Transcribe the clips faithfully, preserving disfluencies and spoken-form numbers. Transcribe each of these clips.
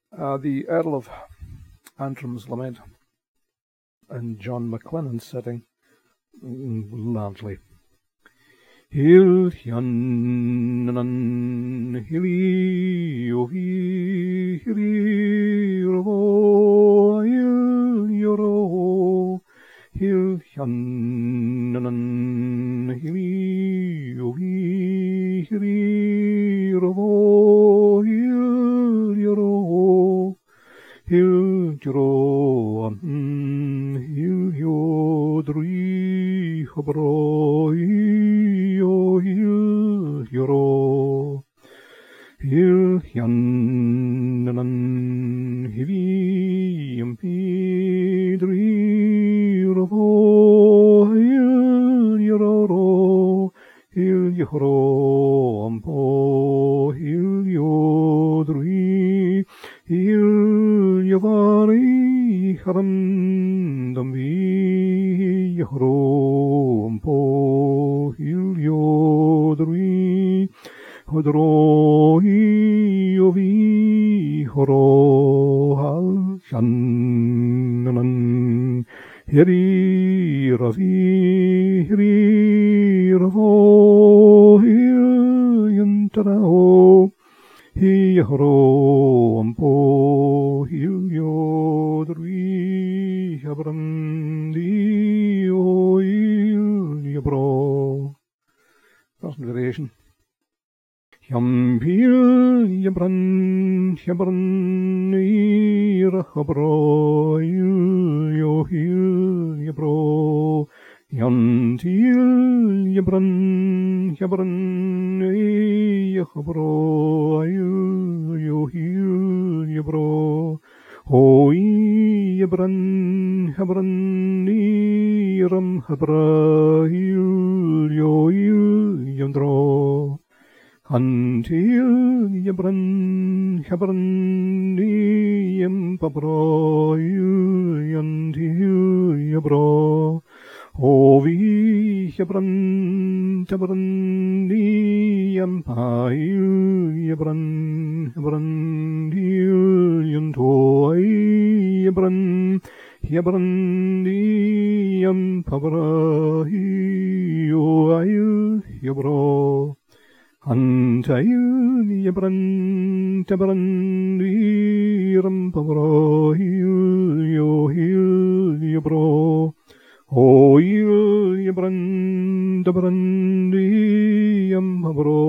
Uh, the Earl of Antrim's Lament in John McLennan's setting, largely. Hil Hyanan Hili Ovi Hili Rovo Hil Yoro Hil Hyanan Hili Ovi Hili Rovo Hil Yoro Hil Yoro Hil Yodri Hobroi Hil Yoro Hil Hyanan Hivi Yampidri Rovo Hil Yoro Hil Yoro Ampo Hil Yodri Hil Yavari Haram Dambi Yoro Ampo Hil Yodri Hodroi Yovi Horo Hal Shannanan Hiri Ravi Hiri Ravo Hil Yantarao Hi Horo Ampo Hil Yodri Habram Di Oil Yabro. First variation. Yampil Yabran Yabran Ira Habro Yohil Yabro Yantil Yabran Yabran Yahabro Yohil Yabro Hoi Yabran Habran Iram Habrahil Yohil Yandro Until Yabran Habran Yam Pabro Yantil Yabro Ovi Yabran Tabran Yam Pail Yabran Habran Yantoi Yabran Yabran Yam Pabra Yoil Yabro Antail Yabran Tabran Yiram Pabro Yohil Yabro Oil Yabran Tabran Yam Pabro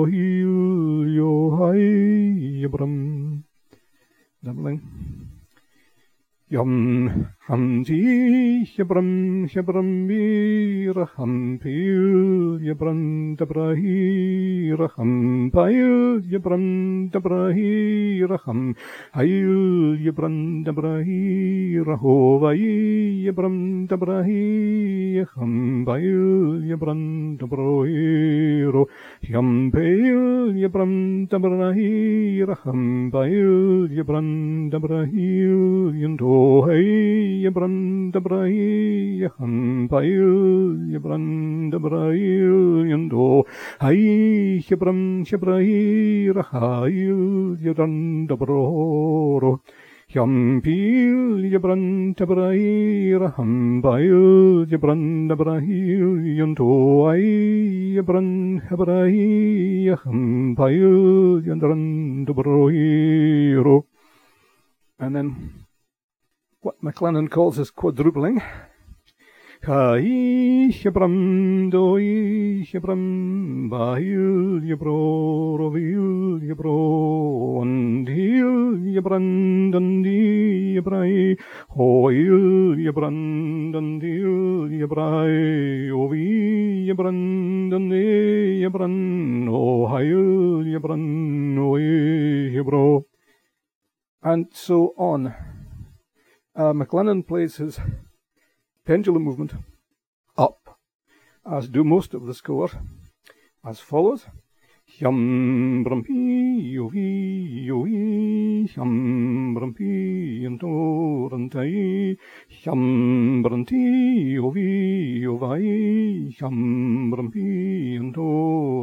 Yohai Yabram. Doubling. Yom Hamti Yabram Yabram Biraham Pil Yabran Tabrahi Raham Pail Yabran Tabrahi Raham Hail Yabran Tabrahi Rahovai Yabram Tabrahi Yaham Pail Yabran Tabrahi Yam Pail Yabram Tabrahi Raham Pail Yabran Tabrahi Yando Hey Yabran Dabrahi Yaham Pail Yabran Dabrahi Yando Hey Yabram Shabrahi Rahail Yabran Dabroro Yam Pil Yabran Dabrahi Raham Pail Yabran Dabrahi Yando Ay Yabran Habrahi Yaham Pail Yandran Dabrohiro. And then what McLennan calls as quadrupling. Kai Yabram Doi Yabram Bahil Yabro Rovil Yabro Andil Yabran Dandi Yabrai Hoil Yabran Dandil Yabrai Ovi Yabran Dandi Yabran Ohail Yabran Oi Yabro. And so on. Uh, McLennan plays his pendulum movement up, as do most of the score, as follows. Hyam brampi yovi yovi hyam brampi yantorantai hyam branti yovi yovai hyam brampi yantorantai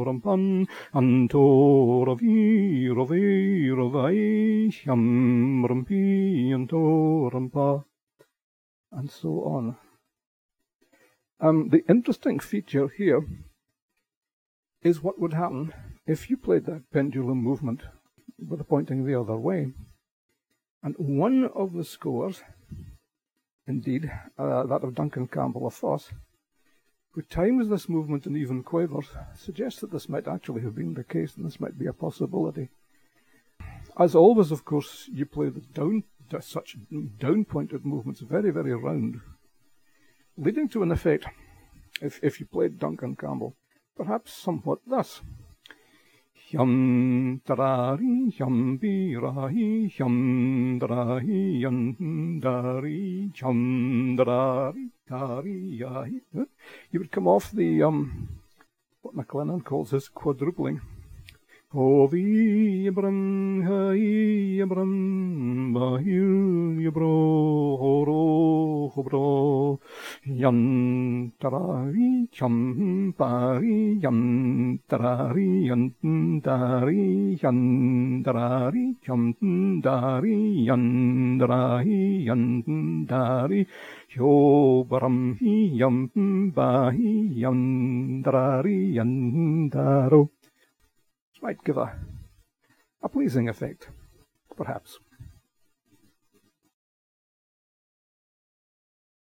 ram pan, anto ravi ravi ravai, yam ram pi, anto ram pa, and so on. Um, the interesting feature here is what would happen if you played that pendulum movement with the pointing the other way. And one of the scores, indeed, uh, that of Duncan Campbell of Foss, who times this movement in even quavers, suggests that this might actually have been the case, and this might be a possibility. As always, of course, you play the down, such down-pointed movements very, very round, leading to an effect, if, if you played Duncan Campbell, perhaps somewhat thus. Yam tarari, yam birahi, yam darahi, yam dari, yam darari, dari, yahi. You would come off the, um, what MacLennan calls his quadrupling. Hovi yabram, hai yabram, bahil yabro, horo, hobro, yan tarari, cham pari, yan tarari, yan dari, yan darari, cham dari, yan darahi, yan dari, yo baram hi, yam bahi, yan darari, yan daro. Might give a, a pleasing effect, perhaps.